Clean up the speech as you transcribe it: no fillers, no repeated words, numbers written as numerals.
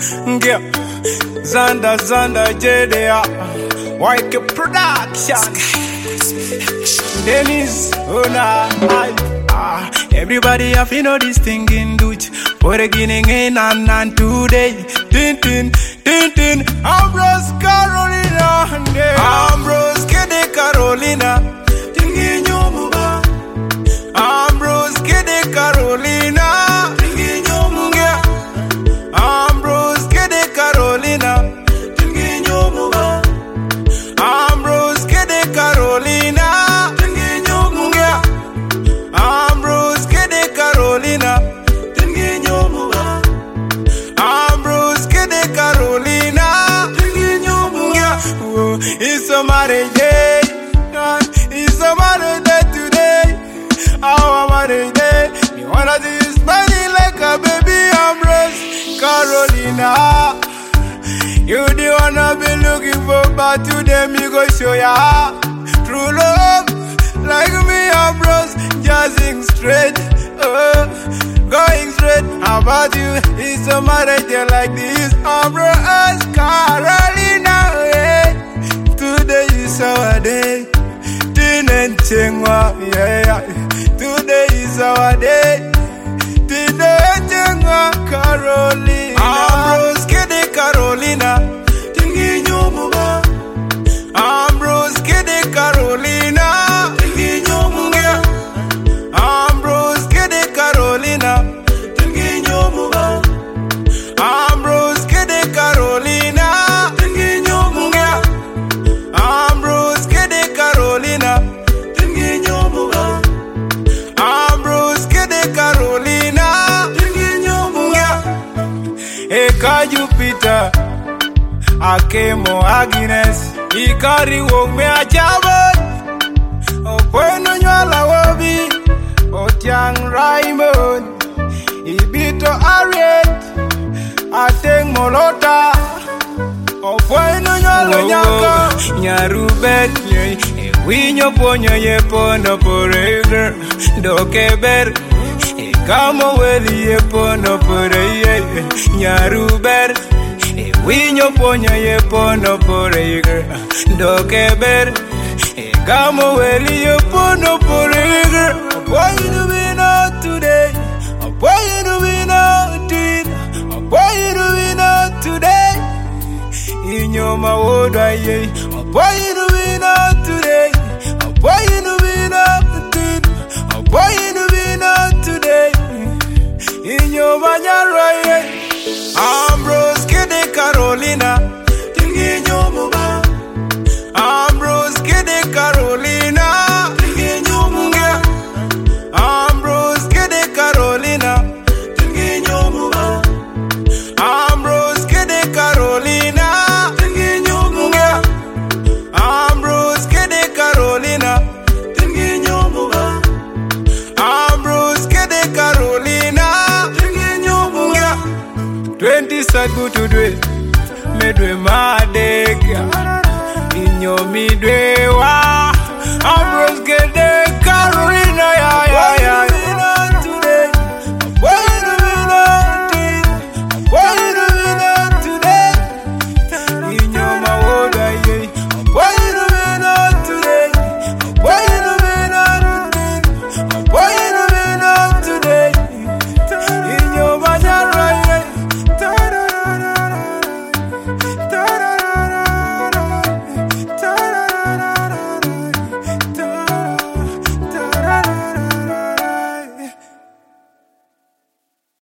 Yeah. Zanda JDA YK Production Dennis Ona everybody have to know this thing in Dutch. For the beginning and today Tin Ambrose Carolina Ambrose Kede Carolina Tinginyo Muba Ambrose Kede Carolina Tinginyo Muba Ambrose Kede Carolina Tinginyo Muba Ambrose Kede Carolina Tinginyo Muba Ambrose Kede Carolina Tinginyo Muba Ambrose Kede Carolina Tinginyo Muba It's a marriage day It's a marriage day today Our marriage day Me wanna see you smiling like a baby Ambrose Carolina You the one I've been looking for but today me go show ya True love like me Ambrose Jazzing straight Going straight How about you? It's a marriage day like this Ambrose Carolina yeah. Today is our day Tinenchengwa yeah. Today is our day Tinenchengwa Carolina Ambrose Kede Carolina Tinginyo Muba Ambrose Kede Carolina Tinginyo Muba Ambrose Kede Carolina Tinginyo Muba Ambrose Kede Carolina Tinginyo Muba Ambrose Kede Carolina Tinginyo Muba Ambrose Kede Carolina Tinginyo Muba Eka Jupiter Akemo Agnes Ikari wogme achabo Opweno nyala wobi Otiang Raymond Ibito Ariet Ateng Molota Opweno nyala nyaka Nyarubet Winyo ponyo ye pono poreger Dokeber Kamo weli ye pono poreye Nyaruber Winyo ponyo ye pono poreger Dokeber Kamo weli ye pono poreger Why you be not today? Why you be not today? Why you be not today? In your mawoda ye Why you be not today? Why you be not today? Why you be not today? In your manyara ye Ambrose Kede Carolina Tinginyo Muba Ambrose Kede Carolina Tinginyo Muba Ambrose Kede Carolina Tinginyo Muba Ambrose Kede Carolina Tinginyo Muba Ambrose Kede Carolina Tinginyo Muba Ambrose Kede Carolina Tinginyo Muba 20 sagu today Medwe madega Inyo midwe wa Ambrose Kede